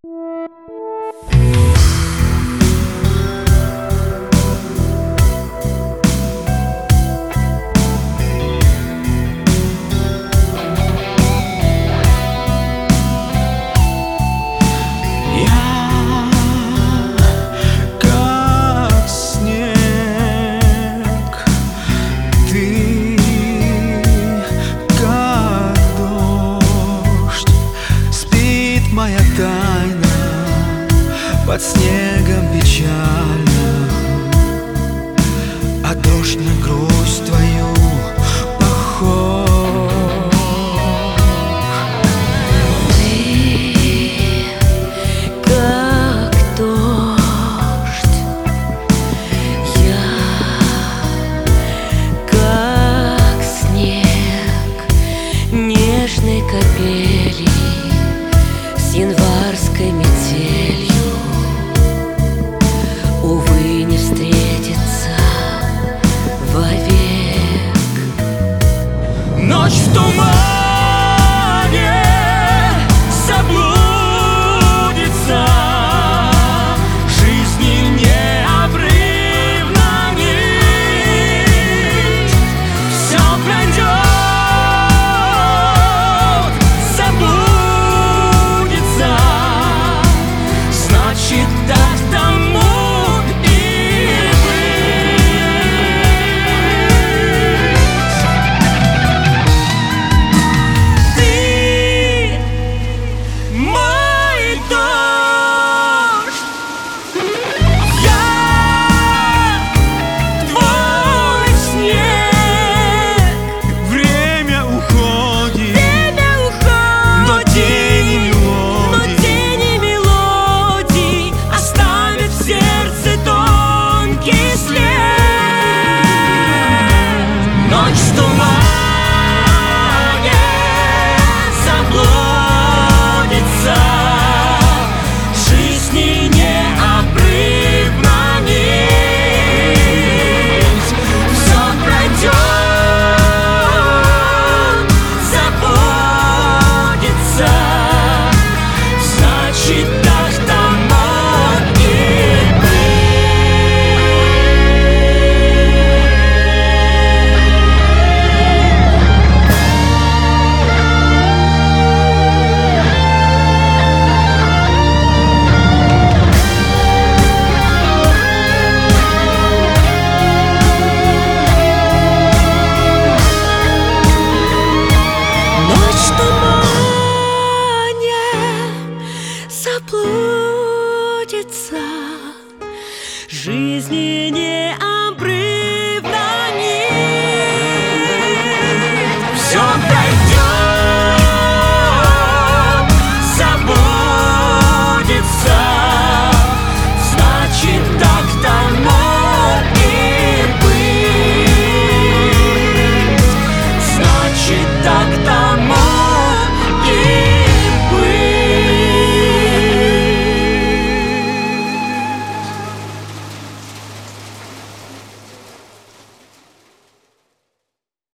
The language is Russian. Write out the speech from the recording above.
Моя тайна под снегом печально, а дождь на грусть твою похож. Ты как дождь, я как снег нежной капели с январской метелью. Увы, не встретиться вовек. Ночь в тумане заблудится, жизни необрывна нить. Все пройдет, забудется, значит так тому и быть. Ты мой дождь, я твой снег. Время уходит, но тени мелодий оставят в сердце тонкий след. Ночь в тумане заблудится, жизни необрывна нить. Все пройдет, забудется, значит так тому и Ночь в тумане заблудится, жизни не